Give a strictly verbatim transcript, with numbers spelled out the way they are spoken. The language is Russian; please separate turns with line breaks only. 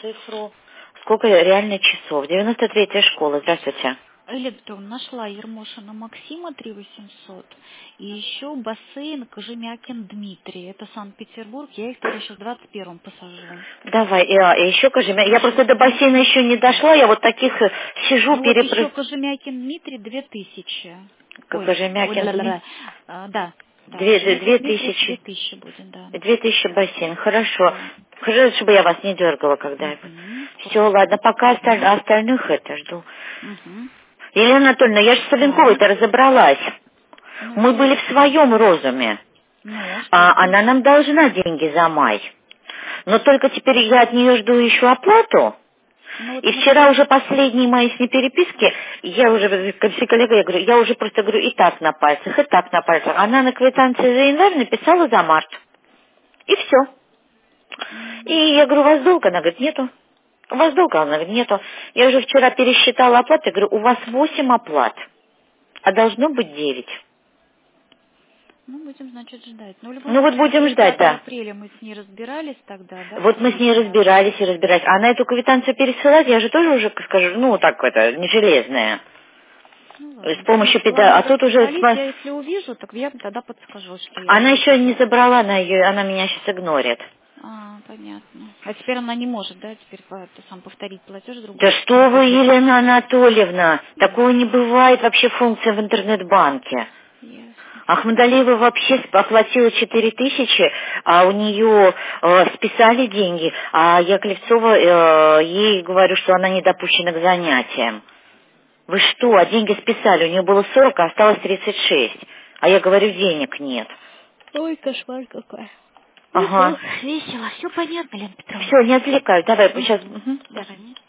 цифру. Сколько реально часов? девяносто третья школа. Здравствуйте.
Элле Петровна, нашла Ермошина Максима три восемьсот. И еще бассейн Кожемякин Дмитрий. Это Санкт-Петербург. Я их тогда сейчас в двадцать первом посажу.
Давай, и, а, и еще Кожемякин. Я просто до бассейна еще не дошла. Я вот таких э, сижу,
Ну вот
перепры...
еще Кожемякин Дмитрий две тысячи. Ой,
Кожемякин
ой, ла-ла-ла.
Дмитрий.
А, да. Да,
Две, две,
Кожемякин
две
Дмитрий две
тысячи.
тысячи будет, да.
Две тысячи бассейн. Хорошо.
Да.
Хорошо, чтобы я вас не дергала, когда я...
Угу.
Все, ладно, пока осталь- остальных это жду.
Угу.
Елена Анатольевна, я же с
Да.
Савенковой-то разобралась.
Ну
Мы
и?
были в своем розуме.
Ну, что
А
там?
она нам должна деньги за май. Но только теперь я от нее жду еще оплату.
Ну вот
И вчера
смотри.
уже последние мои с ней переписки, я уже, как все коллега, я говорю, я уже просто говорю, и так на пальцах, и так на пальцах. Она на квитанции за январь написала за март. И все. И
М.
я говорю, у вас долг? Она говорит, нету. У вас долг? Она говорит, нету. Я уже вчера пересчитала оплаты, я говорю, у вас восемь оплат, а должно быть девять.
Ну, будем, значит, ждать. Но в любом
Ну вот
случае,
будем ждать,
30
да.
апреля мы с ней разбирались тогда, да,
Вот мы с ней
последний раз.
разбирались и разбирались. А на эту квитанцию пересылать, я же тоже уже, скажу, ну так это, не железная.
Ну,
С
ладно.
помощью педа.
Ладно,
А тут уже...
разобрались.
сма-
Я если увижу, так я тогда подскажу, что я
Она
не
еще не
видела.
забрала, она, ее, она меня сейчас игнорит.
А, понятно. А теперь она не может, да, теперь по- это сам повторить платеж
Да
другой?
что вы, Елена Анатольевна, такого не бывает вообще функция в интернет-банке.
Ясно.
Ахмадалиева вообще сп- оплатила четыре тысячи, а у нее э, списали деньги, а я Клевцова э, ей говорю, что она не допущена к занятиям. Вы что, а деньги списали, у нее было сорок, а осталось тридцать шесть. А я говорю, денег нет.
Ой, кошмар какой.
Ага.
Весело. Все понятно, Лена Петровна.
Все, не отвлекаю, давай, сейчас...
Угу. Давай.